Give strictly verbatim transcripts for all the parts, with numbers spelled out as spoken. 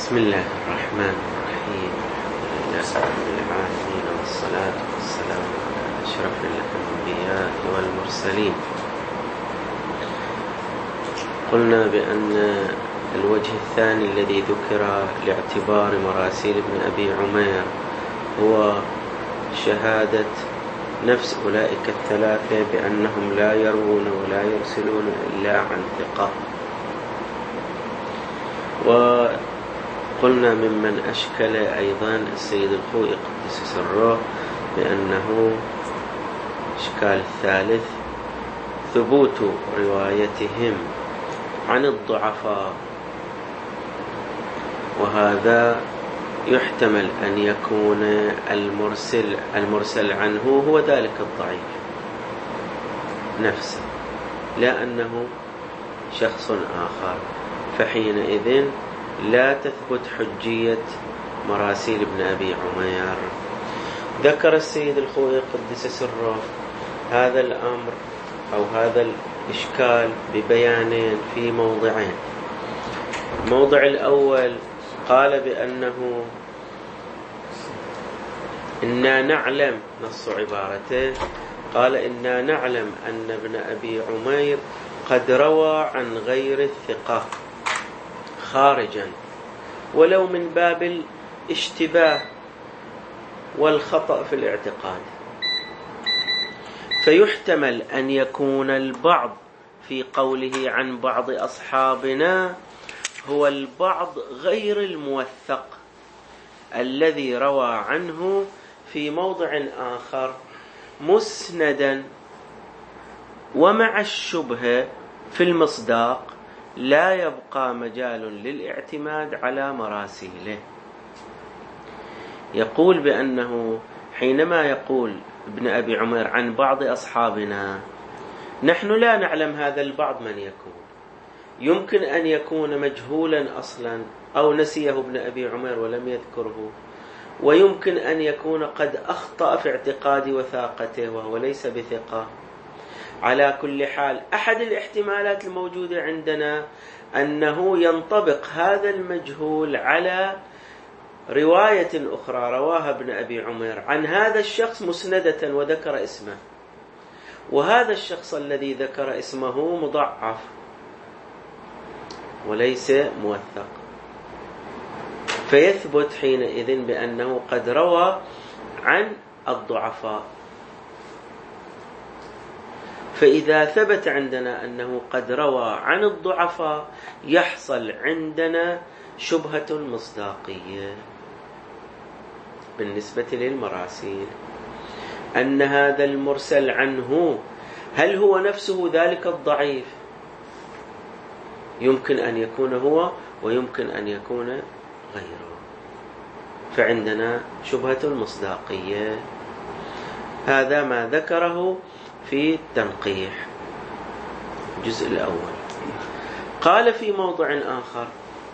بسم الله الرحمن الرحيم. الحمد لله رب العالمين، والصلاة والسلام على أشرف الأنبياء والمرسلين. قلنا بأن الوجه الثاني الذي ذكر لاعتبار مراسيل ابن أبي عمير هو شهادة نفس أولئك الثلاثة بأنهم لا يروون ولا يرسلون إلا عن ثقة. وقلنا ممن أشكل أيضا السيد الخوئي قدس سره بأنه إشكال الثالث ثبوت روايتهم عن الضعفاء، وهذا يحتمل أن يكون المرسل المرسل عنه هو ذلك الضعيف نفسه، لا أنه شخص آخر، فحينئذ لا تثبت حجية مراسيل ابن أبي عمير. ذكر السيد الخوئي قدس سره هذا الأمر أو هذا الإشكال ببيانين في موضعين. الموضع الأول قال بأنه إنا نعلم، نص عبارته، قال إنا نعلم أن ابن أبي عمير قد روى عن غير الثقة خارجا ولو من باب الاشتباه والخطأ في الاعتقاد، فيحتمل أن يكون البعض في قوله عن بعض أصحابنا هو البعض غير الموثق الذي روى عنه في موضع آخر مسندا ومع الشبهة في المصداق لا يبقى مجال للاعتماد على مراسيله. يقول بأنه حينما يقول ابن أبي عمير عن بعض أصحابنا، نحن لا نعلم هذا البعض من يكون، يمكن أن يكون مجهولا أصلا أو نسيه ابن أبي عمير ولم يذكره، ويمكن أن يكون قد أخطأ في اعتقاد وثاقته وهو ليس بثقة. على كل حال أحد الاحتمالات الموجودة عندنا أنه ينطبق هذا المجهول على رواية أخرى رواها ابن أبي عمير عن هذا الشخص مسندة وذكر اسمه، وهذا الشخص الذي ذكر اسمه مضعف وليس موثق، فيثبت حينئذ بأنه قد روى عن الضعفاء. فإذا ثبت عندنا أنه قد روى عن الضعفاء يحصل عندنا شبهة مصداقية بالنسبة للمراسيل، أن هذا المرسل عنه هل هو نفسه ذلك الضعيف؟ يمكن أن يكون هو ويمكن أن يكون غيره، فعندنا شبهة المصداقية. هذا ما ذكره في التنقيح الجزء الأول. قال في موضع آخر: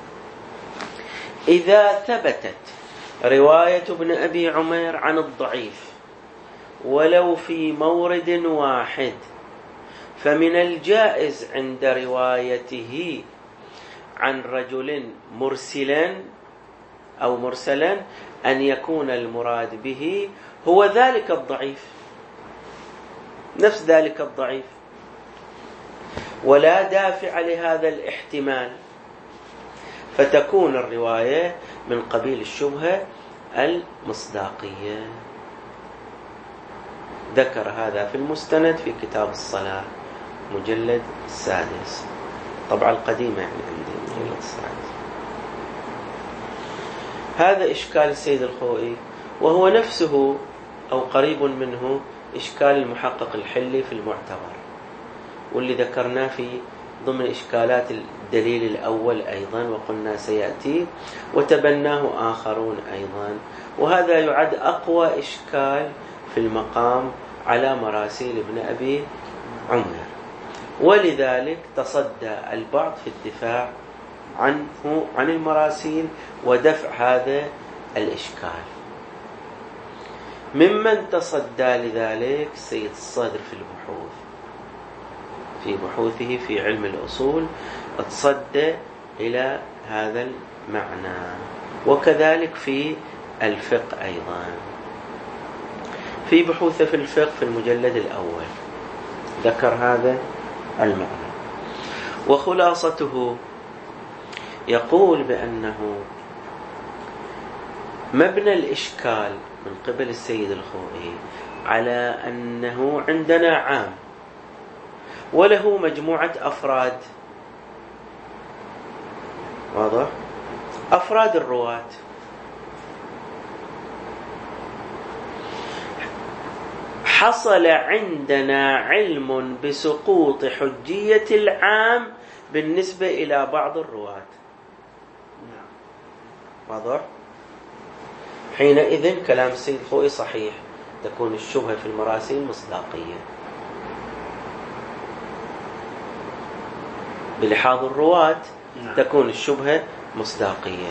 إذا ثبتت رواية ابن أبي عمير عن الضعيف ولو في مورد واحد، فمن الجائز عند روايته عن رجل مرسلا أو مرسلا أن يكون المراد به هو ذلك الضعيف، نفس ذلك الضعيف، ولا دافع لهذا الاحتمال، فتكون الرواية من قبيل الشبهة المصداقية. ذكر هذا في المستند في كتاب الصلاة مجلد السادس، طبعا القديمة يعني عندي مجلد السادس. هذا إشكال السيد الخوئي، وهو نفسه أو قريب منه إشكال المحقق الحلي في المعتبر، واللي ذكرناه في ضمن إشكالات الدليل الأول أيضا، وقلنا سيأتي وتبناه آخرون أيضا. وهذا يعد أقوى إشكال في المقام على مراسيل ابن أبي عمير، ولذلك تصدى البعض في الدفاع عنه عن المراسيل ودفع هذا الإشكال. ممن تصدى لذلك السيد الصدر في البحوث، في بحوثه في علم الأصول تصدى إلى هذا معنى. وكذلك في الفقه أيضا، في بحوثه في الفقه في المجلد الأول ذكر هذا المعنى. وخلاصته يقول بأنه مبنى الإشكال من قبل السيد الخوئي على أنه عندنا عام وله مجموعة أفراد، واضح؟ أفراد الرواة، حصل عندنا علم بسقوط حجية العام بالنسبة إلى بعض الرواة، واضح؟ حينئذ كلام السيد الخوئي صحيح، تكون الشبهة في المراسيل مصداقية بلحاظ الرواة، تكون الشبهة مصداقية.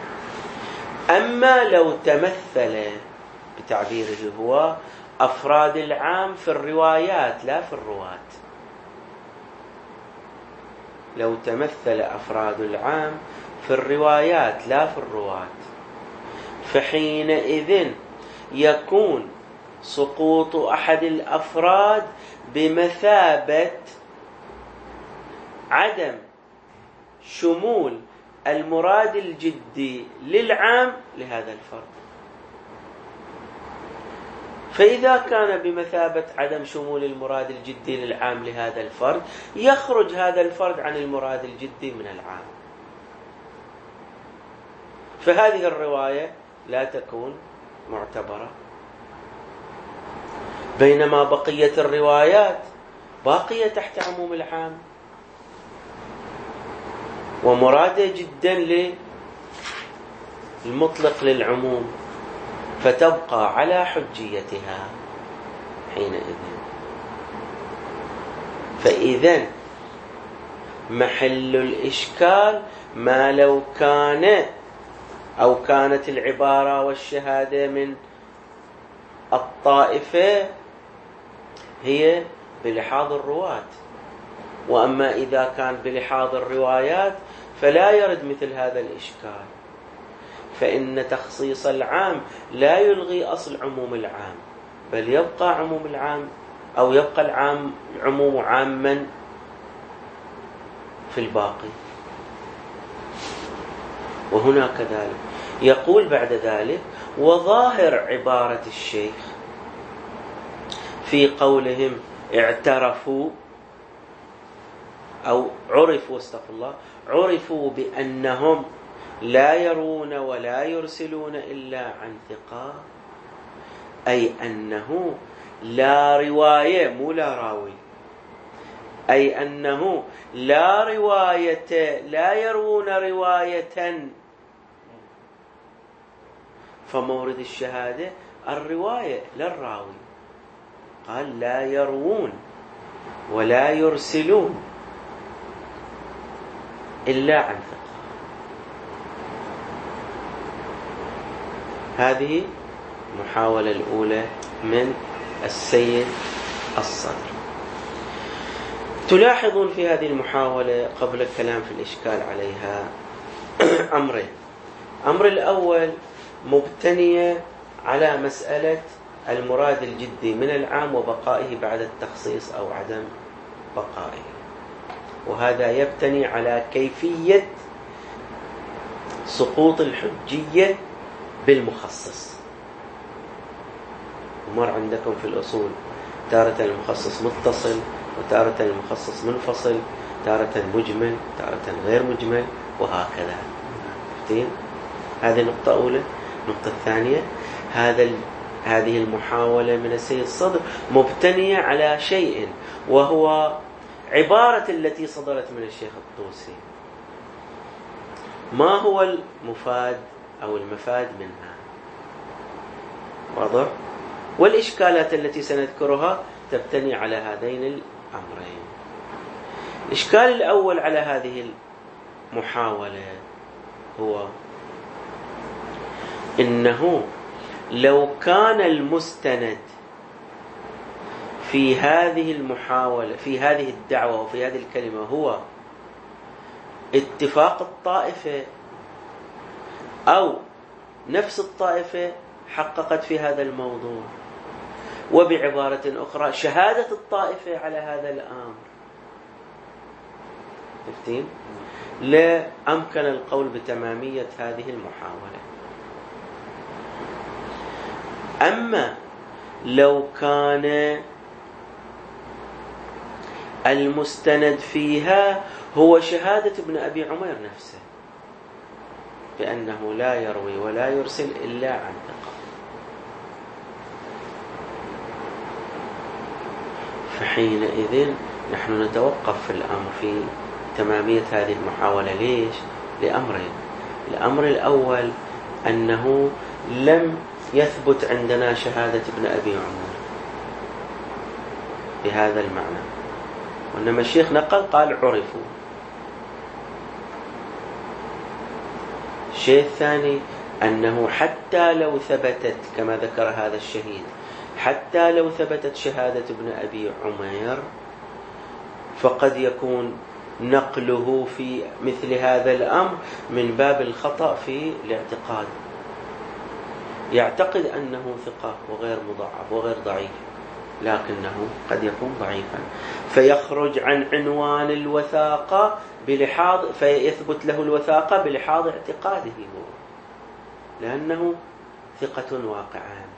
أما لو تمثل بتعبيره هو أفراد العام في الروايات لا في الرواة، لو تمثل أفراد العام في الروايات لا في الرواة، فحينئذ يكون سقوط أحد الأفراد بمثابة عدم شمول المراد الجدي للعام لهذا الفرد. فإذا كان بمثابة عدم شمول المراد الجدي للعام لهذا الفرد، يخرج هذا الفرد عن المراد الجدي من العام، فهذه الرواية لا تكون معتبرة. بينما بقية الروايات باقية تحت عموم العام ومرادة جدا للمطلق للعموم، فتبقى على حجيتها حينئذ. فإذا محل الإشكال ما لو كان أو كانت العبارة والشهادة من الطائفة هي بلحاظ الرواة، وأما إذا كان بلحاظ الروايات فلا يرد مثل هذا الإشكال، فإن تخصيص العام لا يلغي أصل عموم العام، بل يبقى عموم العام أو يبقى العام العموم عاما في الباقي. وهنا كذلك يقول بعد ذلك: وظاهر عبارة الشيخ في قولهم اعترفوا أو عرفوا استغفر الله عرفوا بأنهم لا يرون ولا يرسلون إلا عن ثقة، أي أنه لا رواية مو لا راوي، أي أنه لا رواية لا يروون رواية، فمورد الشهادة الرواية لا الراوي، قال لا يروون ولا يرسلون إلا عن ثقة. هذه المحاولة الأولى من السيد الصدر. تلاحظون في هذه المحاولة قبل الكلام في الإشكال عليها أمرين. أمر الأول مبتنية على مسألة المراد الجدي من العام وبقائه بعد التخصيص أو عدم بقائه، وهذا يبتني على كيفية سقوط الحجية بالمخصص. ومر عندكم في الأصول تارة المخصص متصل وتارة المخصص منفصل، تارة مجمل تارة غير مجمل، وهكذا. هذه نقطة أولى. النقطة الثانية، هذا هذه المحاولة من السيد الصدر مبتنية على شيء، وهو عبارة التي صدرت من الشيخ الطوسي. ما هو المفاد أو المفاد منها؟ واضح؟ والإشكالات التي سنذكرها تبتني على هذين الأمرين. الإشكال الأول على هذه المحاولة هو إنه لو كان المستند في هذه المحاولة في هذه الدعوة وفي هذه الكلمة هو اتفاق الطائفة أو نفس الطائفة حققت في هذا الموضوع. وبعبارة أخرى شهادة الطائفة على هذا الأمر. فهمتين؟ لا أمكن القول بتمامية هذه المحاولة. أما لو كان المستند فيها هو شهادة ابن أبي عمير نفسه بأنه لا يروي ولا يرسل إلا عن ثقة، فحينئذ نحن نتوقف في الأمر في تمامية هذه المحاولة. ليش؟ لأمرين. الأمر الأول أنه لم يثبت عندنا شهادة ابن أبي عمير بهذا المعنى، وإنما الشيخ نقل قال عرفوا. الشيء الثاني أنه حتى لو ثبتت كما ذكر هذا الشهيد، حتى لو ثبتت شهادة ابن أبي عمير فقد يكون نقله في مثل هذا الأمر من باب الخطأ في الاعتقاد، يعتقد أنه ثقة وغير مضاعف وغير ضعيف، لكنه قد يكون ضعيفا، فيخرج عن عنوان الوثاقة بلحاظ فيثبت له الوثاقة بلحاظ اعتقاده هو، لأنه ثقة واقعان.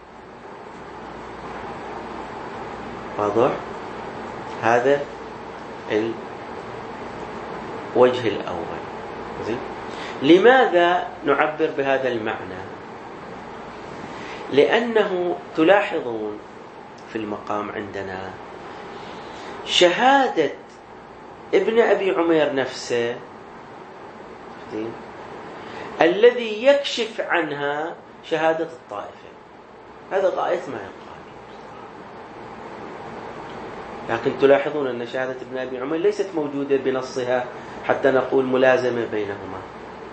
واضح؟ هذا الوجه الأول. زين؟ لماذا نعبر بهذا المعنى؟ لأنه تلاحظون في المقام عندنا شهادة ابن أبي عمير نفسه الذي يكشف عنها شهادة الطائفة، هذا غاية ما يقال. لكن تلاحظون أن شهادة ابن أبي عمير ليست موجودة بنصها حتى نقول ملازمة بينهما.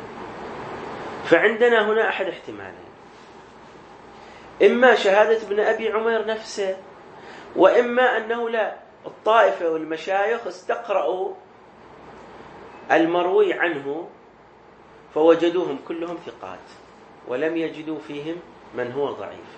فعندنا هنا أحد احتمالين: إما شهادة ابن أبي عمير نفسه، وإما أنه لا، الطائفة والمشايخ استقرأوا المروي عنه فوجدوهم كلهم ثقات ولم يجدوا فيهم من هو ضعيف.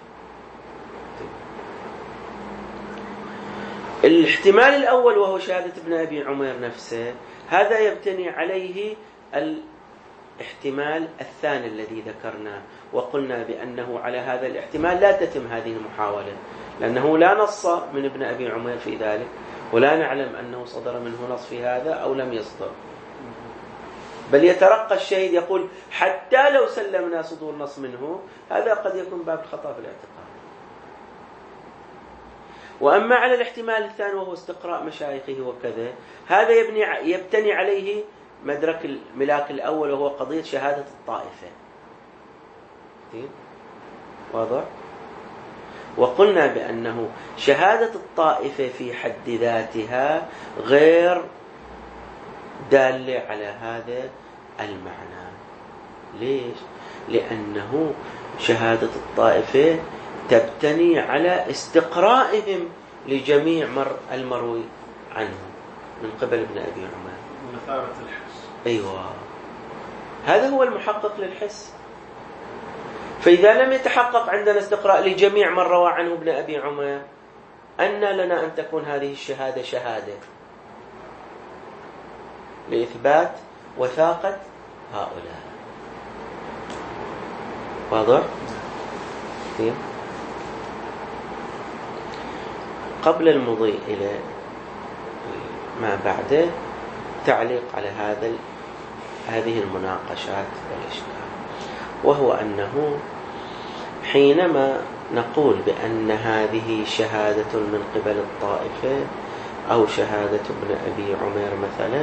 الاحتمال الأول وهو شهادة ابن أبي عمير نفسه، هذا يبتني عليه الاحتمال الثاني الذي ذكرناه، وقلنا بأنه على هذا الاحتمال لا تتم هذه المحاولة، لأنه لا نص من ابن أبي عمير في ذلك، ولا نعلم أنه صدر منه نص في هذا أو لم يصدر، بل يترقى الشهيد يقول حتى لو سلمنا صدور نص منه، هذا قد يكون باب الخطأ في الاعتقاد. وأما على الاحتمال الثاني وهو استقراء مشايخه وكذا، هذا يبني يبتني عليه مدرك الملاك الأول وهو قضية شهادة الطائفة. واضح؟ وقلنا بأنه شهادة الطائفة في حد ذاتها غير دالة على هذا المعنى. ليش؟ لأنه شهادة الطائفة تبتني على استقرائهم لجميع مر المروي عنه من قبل ابن أبي عمير، مثابة الحس. أيوة، هذا هو المحقق للحس. فإذا لم يتحقق عندنا استقراء لجميع من روى عنه ابن أبي عمير، أن لنا أن تكون هذه الشهادة شهادة لإثبات وثاقة هؤلاء. واضح؟ قبل المضي إلى ما بعده تعليق على هذا هذه المناقشات والإشكال، وهو أنه حينما نقول بأن هذه شهادة من قبل الطائفة أو شهادة ابن أبي عمير مثلا،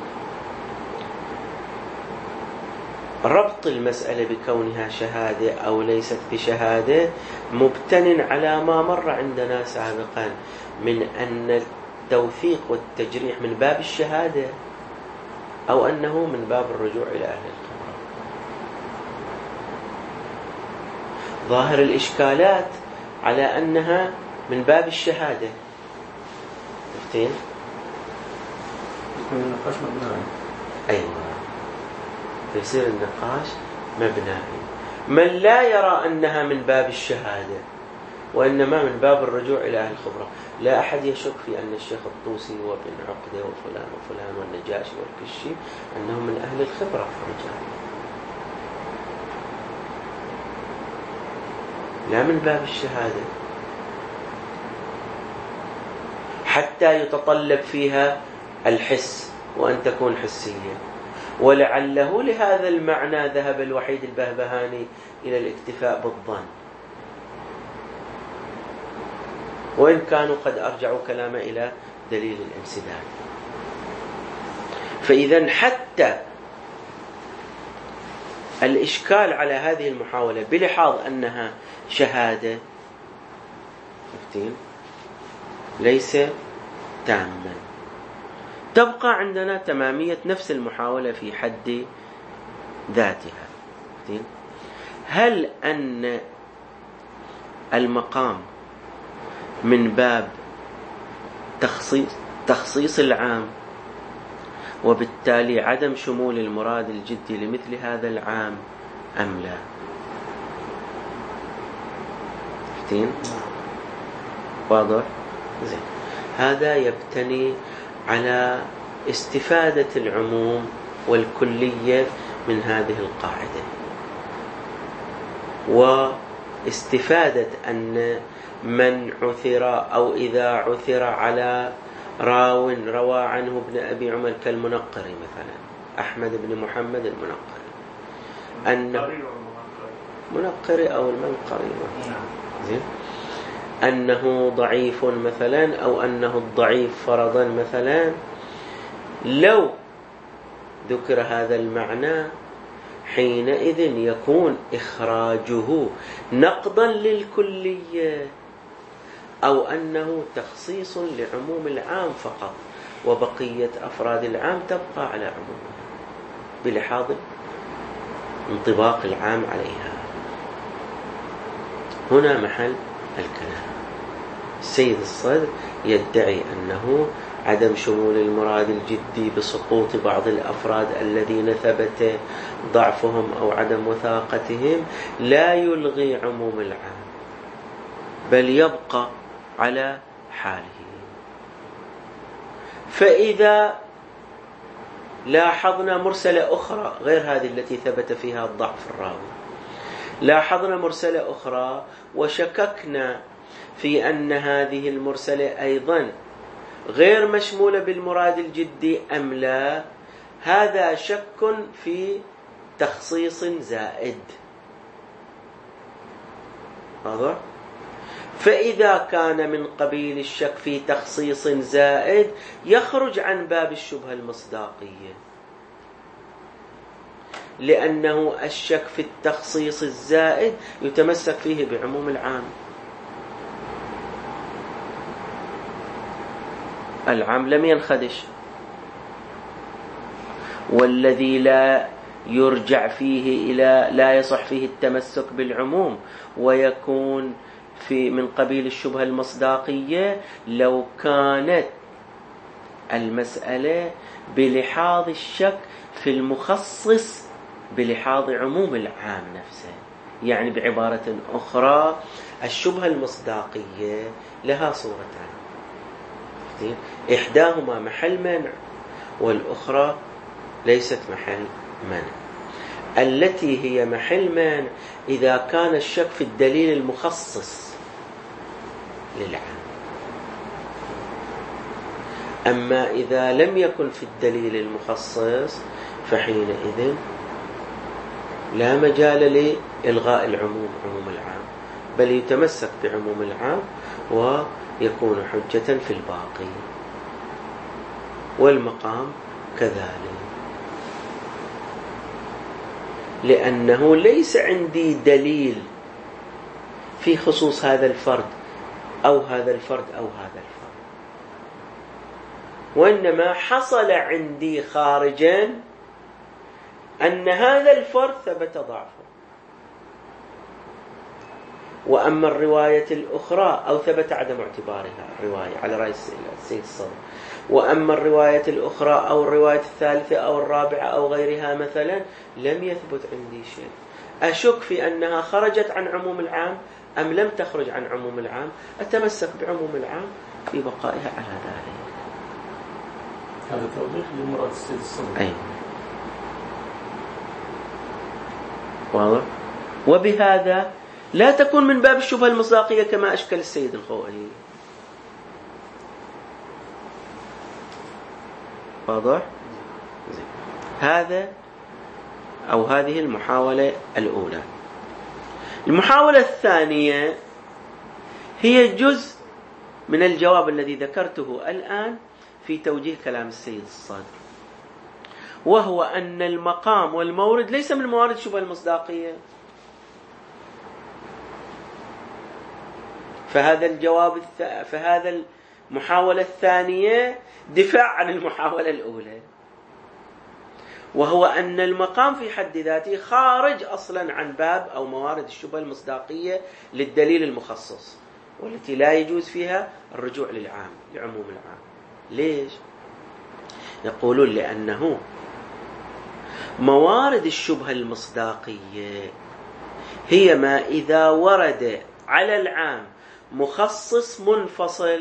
ربط المسألة بكونها شهادة أو ليست بشهادة مبتن على ما مر عندنا سابقا من أن التوثيق والتجريح من باب الشهادة أو أنه من باب الرجوع إلى أهل الخبرة. ظاهر الإشكالات على أنها من باب الشهادة. شفتين؟ يكون النقاش مبني. أيوة، فيصير النقاش مبناه. من لا يرى أنها من باب الشهادة وإنما من باب الرجوع إلى أهل الخبرة. لا أحد يشك في أن الشيخ الطوسي وابن عقدة وفلان وفلان والنجاشي والكشي أنهم من أهل الخبرة الرجال، لا من باب الشهادة حتى يتطلب فيها الحس وأن تكون حسية. ولعله لهذا المعنى ذهب الوحيد البهبهاني إلى الاكتفاء بالظن، وإن كانوا قد أرجعوا كلامه إلى دليل الانسداد. فإذا حتى الإشكال على هذه المحاولة بلحاظ أنها شهادة ليس تاما. تبقى عندنا تمامية نفس المحاولة في حد ذاتها. هل أن المقام من باب تخصيص, تخصيص العام وبالتالي عدم شمول المراد الجدي لمثل هذا العام أم لا؟ شفتين؟ واضح؟ زين. هذا يبتني على استفادة العموم والكلية من هذه القاعدة، واستفادة أن من عثر أو إذا عثر على راو روى عنه ابن أبي عمر كالمنقري مثلا أحمد بن محمد المنقري، أنه منقري أو المنقري زين، أنه ضعيف مثلا أو أنه الضعيف فرضا مثلا، لو ذكر هذا المعنى حينئذ يكون إخراجه نقضا للكلية أو أنه تخصيص لعموم العام فقط، وبقية أفراد العام تبقى على عمومها بلحاظ انطباق العام عليها. هنا محل الكلام. السيد الصدر يدعي أنه عدم شمول المراد الجدي بسقوط بعض الأفراد الذين ثبت ضعفهم أو عدم وثاقتهم لا يلغي عموم العام، بل يبقى على حاله. فإذا لاحظنا مرسلة أخرى غير هذه التي ثبت فيها الضعف الراوي، لاحظنا مرسلة أخرى وشككنا في أن هذه المرسلة أيضا غير مشمولة بالمراد الجدي أم لا، هذا شك في تخصيص زائد. واضح؟ فإذا كان من قبيل الشك في تخصيص زائد يخرج عن باب الشبهة المصداقية، لأنه الشك في التخصيص الزائد يتمسك فيه بعموم العام. العام لم ينخدش، والذي لا يرجع فيه إلى لا يصح فيه التمسك بالعموم ويكون في من قبيل الشبهة المصداقية لو كانت المسألة بلحاظ الشك في المخصص بلحاظ عموم العام نفسه. يعني بعبارة أخرى الشبهة المصداقية لها صورتان، إحداهما محل منع والأخرى ليست محل منع. التي هي محل منع إذا كان الشك في الدليل المخصص للعام، أما إذا لم يكن في الدليل المخصص فحينئذ لا مجال لإلغاء العموم عموم العام، بل يتمسك بعموم العام ويكون حجة في الباقي. والمقام كذلك، لأنه ليس عندي دليل في خصوص هذا الفرد أو هذا الفرد أو هذا الفرد، وإنما حصل عندي خارجا أن هذا الفرد ثبت ضعفه، وأما الرواية الأخرى أو ثبت عدم اعتبارها الرواية على رأي السيد الصدر، وأما الرواية الأخرى أو الرواية الثالثة أو الرابعة أو غيرها مثلا لم يثبت عندي شيء، أشك في أنها خرجت عن عموم العام أم لم تخرج عن عموم العام، أتمسك بعموم العام في بقائها على ذلك. هذا توضيح لمراد السيد الصدر. أي واضح. وبهذا لا تكون من باب الشبهة المصداقية كما أشكل السيد الخوئي. واضح. هذا أو هذه المحاولة الأولى. المحاولة الثانية هي جزء من الجواب الذي ذكرته الآن في توجيه كلام السيد الصادق، وهو أن المقام والمورد ليس من موارد الشبهة المصداقية. فهذا الجواب الث... فهذا المحاولة الثانية دفاع عن المحاولة الأولى، وهو أن المقام في حد ذاته خارج أصلا عن باب أو موارد الشبهة المصداقية للدليل المخصص، والتي لا يجوز فيها الرجوع للعام لعموم العام. ليش؟ يقولون لأنه موارد الشبهة المصداقية هي ما إذا ورد على العام مخصص منفصل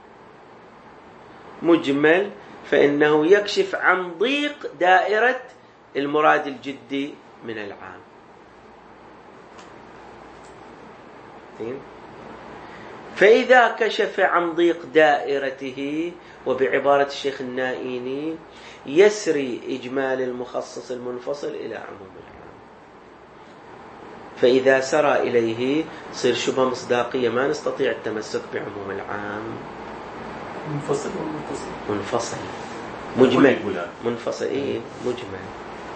مجمل فإنه يكشف عن ضيق دائرة المراد الجدي من العام. فإذا كشف عن ضيق دائرته، وبعبارة الشيخ النائيني، يسري إجمال المخصص المنفصل إلى عموم العام. فإذا سرى إليه صير شبهة مصداقية ما نستطيع التمسك بعموم العام. منفصل ومتصل. منفصل مجمل منفصل إيه مجمل.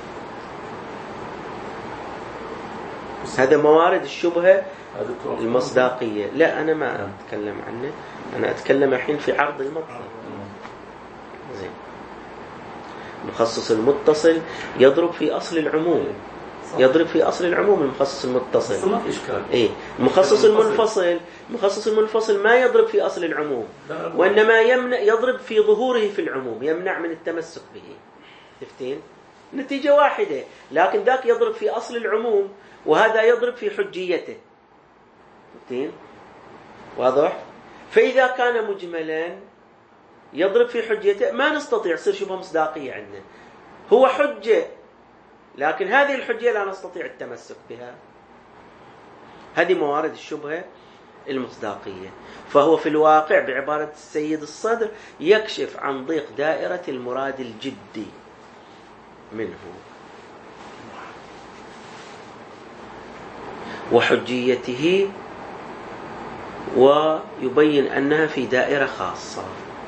هذا موارد الشبهة المصداقية. لا أنا ما أتكلم عنه، أنا أتكلم الحين في عرض المطلب. زين. المخصص المتصل يضرب في أصل العموم، يضرب في أصل العموم المخصص المتصل. ما في إشكال. إيه المخصص المنفصل، المخصص المنفصل ما يضرب في أصل العموم، وإنما يمنع يضرب في ظهوره في العموم، يمنع من التمسك به. تفتين؟ نتيجة واحدة، لكن ذاك يضرب في أصل العموم وهذا يضرب في حجيته. تفتين؟ واضح؟ فإذا كان مجملا يضرب في حجيته ما نستطيع يصير شبهة مصداقية عندنا. هو حجة لكن هذه الحجة لا نستطيع التمسك بها. هذه موارد الشبهة المصداقية. فهو في الواقع بعبارة السيد الصدر يكشف عن ضيق دائرة المراد الجدي منه وحجيته، ويبين أنها في دائرة خاصة.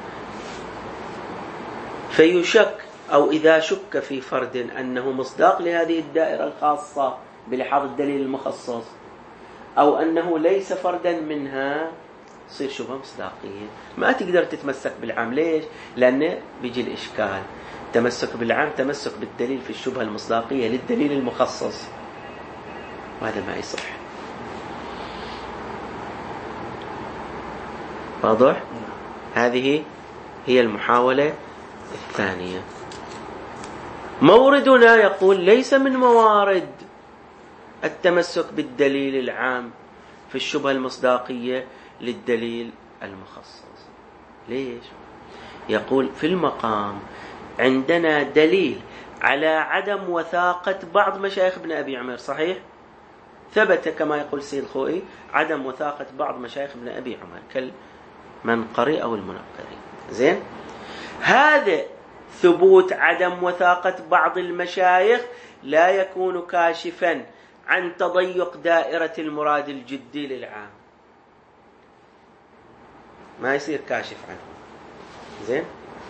فيشك أو إذا شك في فرد أنه مصداق لهذه الدائرة الخاصة بلحاظ الدليل المخصص، أو أنه ليس فردا منها، تصير شبهة مصداقية. ما تقدر تتمسك بالعام. ليش؟ لأنه بيجي الإشكال. تمسك بالعام تمسك بالدليل في الشبهة المصداقية للدليل المخصص، وهذا ما يصح. واضح؟ هذه هي المحاولة الثانية. موردنا يقول ليس من موارد التمسك بالدليل العام في الشبهة المصداقية للدليل المخصص. ليش؟ يقول في المقام عندنا دليل على عدم وثاقة بعض مشايخ ابن أبي عمير. صحيح؟ ثبت كما يقول سيد الخوئي عدم وثاقة بعض مشايخ ابن أبي عمير كالمنقري أو المنقري. زين؟ هذا ثبوت عدم وثاقة بعض المشايخ لا يكون كاشفا عن تضيق دائرة المراد الجدي للعام، ما يصير كاشف عنه. زين؟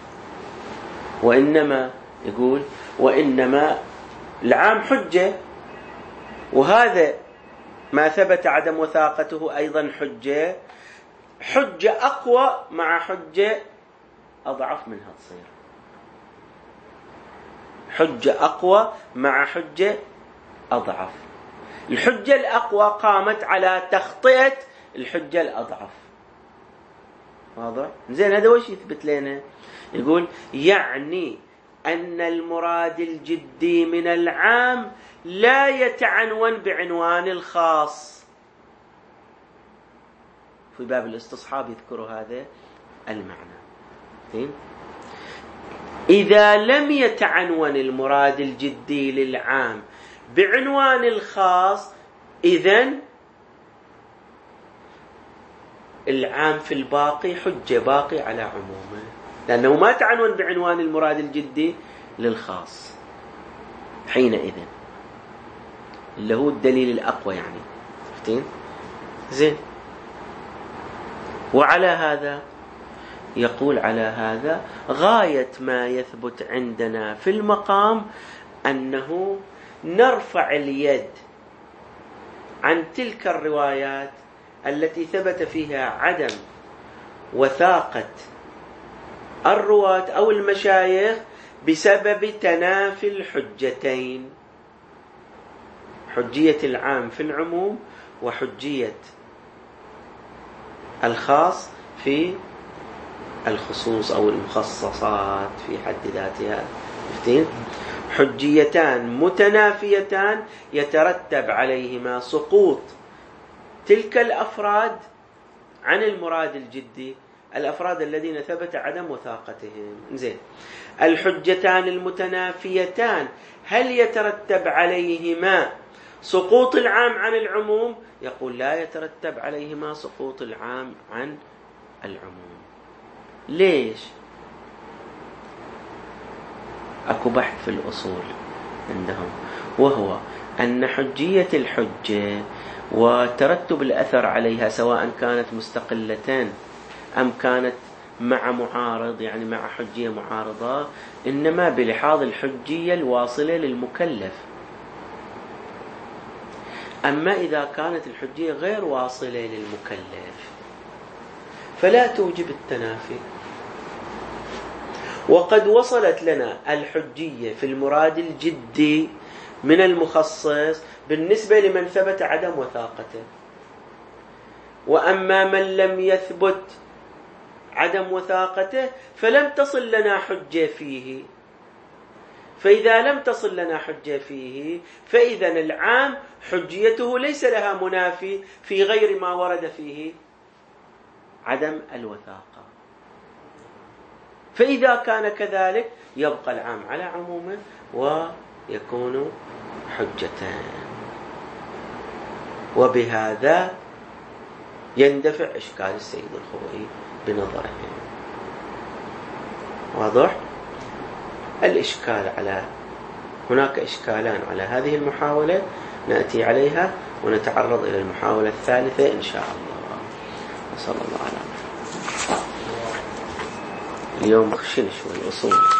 وإنما يقول وإنما العام حجة، وهذا ما ثبت عدم وثاقته أيضا حجة، حجة أقوى مع حجة أضعف منها تصير. حجة أقوى مع حجة أضعف. الحجة الأقوى قامت على تخطئة الحجة الأضعف. واضح؟ زين، هذا وش يثبت لنا؟ يقول يعني أن المراد الجدي من العام لا يتعنون بعنوان الخاص. في باب الاستصحاب يذكر هذا المعنى. إذا لم يتعنون المراد الجدي للعام بعنوان الخاص، إذن العام في الباقي حجة باقي على عمومه، لأنه ما تعنون بعنوان المراد الجدي للخاص حينئذ، اللي هو الدليل الأقوى يعني. شفتين؟ زين. وعلى هذا يقول على هذا غاية ما يثبت عندنا في المقام أنه نرفع اليد عن تلك الروايات التي ثبت فيها عدم وثاقة الرواة أو المشايخ بسبب تنافي الحجتين، حجية العام في العموم وحجية الخاص في الخصوص أو المخصصات في حد ذاتها. شفتين؟ حجيتان متنافيتان يترتب عليهما سقوط تلك الأفراد عن المراد الجدي، الأفراد الذين ثبت عدم وثاقتهم. زين. الحجتان المتنافيتان هل يترتب عليهما سقوط العام عن العموم؟ يقول لا يترتب عليهما سقوط العام عن العموم. ليش؟ أكو بحث في الأصول عندهم، وهو أن حجية الحجة وترتب الأثر عليها سواء كانت مستقلتان أم كانت مع معارض، يعني مع حجية معارضة، إنما بلحاظ الحجية الواصلة للمكلف. أما إذا كانت الحجية غير واصلة للمكلف فلا توجب التنافي. وقد وصلت لنا الحجية في المراد الجدي من المخصص بالنسبة لمن ثبت عدم وثاقته، وأما من لم يثبت عدم وثاقته فلم تصل لنا حجة فيه. فإذا لم تصل لنا حجة فيه فإذا العام حجيته ليس لها منافي في غير ما ورد فيه عدم الوثاقة. فإذا كان كذلك يبقى العام على عمومه ويكون حجتان، وبهذا يندفع إشكال السيد الخوئي بنظره. واضح؟ الإشكال على هناك إشكالان على هذه المحاولة نأتي عليها ونتعرض إلى المحاولة الثالثة إن شاء الله. وصلى الله على محمد. اليوم خشن شوي الأصول.